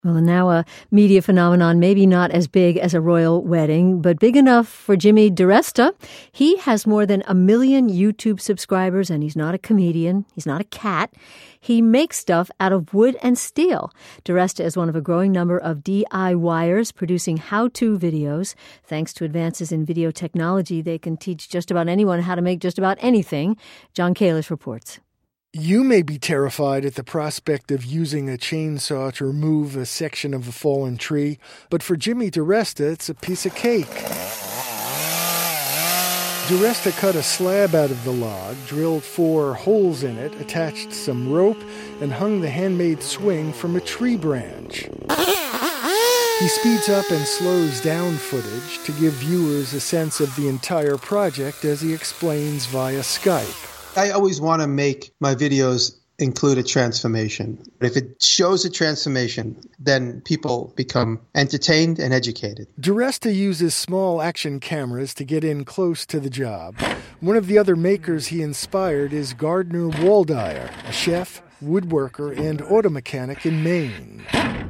Well, now a media phenomenon, maybe not as big as a royal wedding, but big enough for Jimmy DiResta. He has more than 1 million YouTube subscribers, and he's not a comedian. He's not a cat. He makes stuff out of wood and steel. DiResta is one of a growing number of DIYers producing how-to videos. Thanks to advances in video technology, they can teach just about anyone how to make just about anything. John Kalish reports. You may be terrified at the prospect of using a chainsaw to remove a section of a fallen tree, but for Jimmy DiResta, it's a piece of cake. DiResta cut a slab out of the log, drilled 4 holes in it, attached some rope, and hung the handmade swing from a tree branch. He speeds up and slows down footage to give viewers a sense of the entire project as he explains via Skype. I always want to make my videos include a transformation. If it shows a transformation, then people become entertained and educated. DiResta uses small action cameras to get in close to the job. One of the other makers he inspired is Gardner Waldeyer, a chef, woodworker, and auto mechanic in Maine.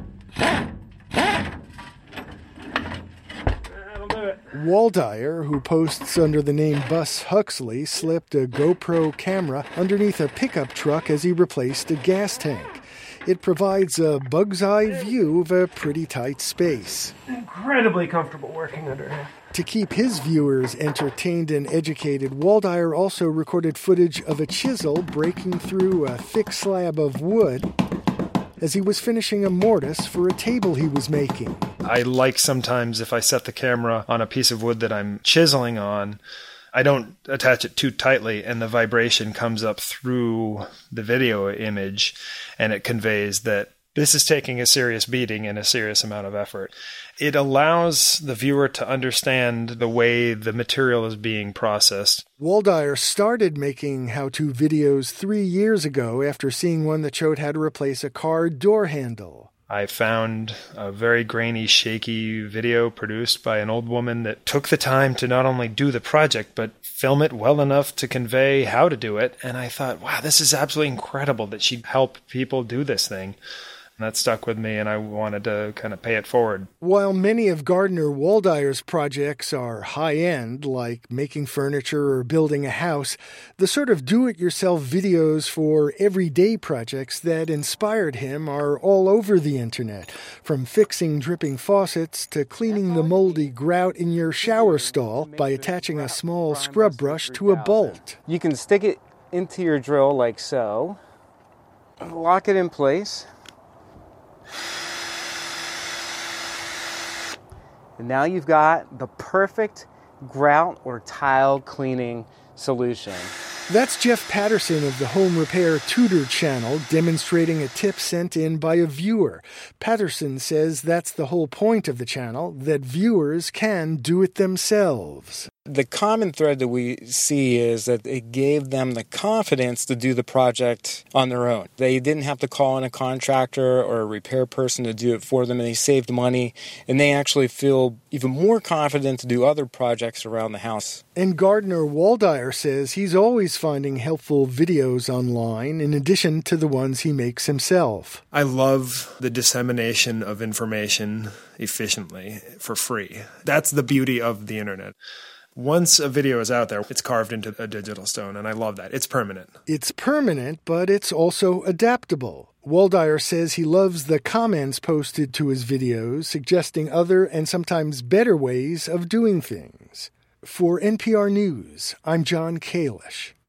Waldeyer, who posts under the name Bus Huxley, slipped a GoPro camera underneath a pickup truck as he replaced a gas tank. It provides a bug's eye view of a pretty tight space. Incredibly comfortable working under here. To keep his viewers entertained and educated, Waldeyer also recorded footage of a chisel breaking through a thick slab of wood as he was finishing a mortise for a table he was making. I like sometimes if I set the camera on a piece of wood that I'm chiseling on, I don't attach it too tightly and the vibration comes up through the video image and it conveys that this is taking a serious beating and a serious amount of effort. It allows the viewer to understand the way the material is being processed. Waldeyer started making how-to videos 3 years ago after seeing one that showed how to replace a car door handle. I found a very grainy, shaky video produced by an old woman that took the time to not only do the project, but film it well enough to convey how to do it. And I thought, wow, this is absolutely incredible that she'd help people do this thing. And that stuck with me, and I wanted to kind of pay it forward. While many of Gardner Waldeyer's projects are high-end, like making furniture or building a house, the sort of do-it-yourself videos for everyday projects that inspired him are all over the internet, from fixing dripping faucets to cleaning the moldy grout in your shower stall by attaching a small scrub brush to a bolt. You can stick it into your drill like so, lock it in place. And now you've got the perfect grout or tile cleaning solution. That's Jeff Patterson of the Home Repair Tutor channel demonstrating a tip sent in by a viewer. Patterson says that's the whole point of the channel, that viewers can do it themselves. The common thread that we see is that it gave them the confidence to do the project on their own. They didn't have to call in a contractor or a repair person to do it for them, and they saved money, and they actually feel even more confident to do other projects around the house. And Gardner Waldeyer says he's always finding helpful videos online in addition to the ones he makes himself. I love the dissemination of information efficiently for free. That's the beauty of the internet. Once a video is out there, it's carved into a digital stone, and I love that. It's permanent. It's permanent, but it's also adaptable. Waldeyer says he loves the comments posted to his videos, suggesting other and sometimes better ways of doing things. For NPR News, I'm John Kalish.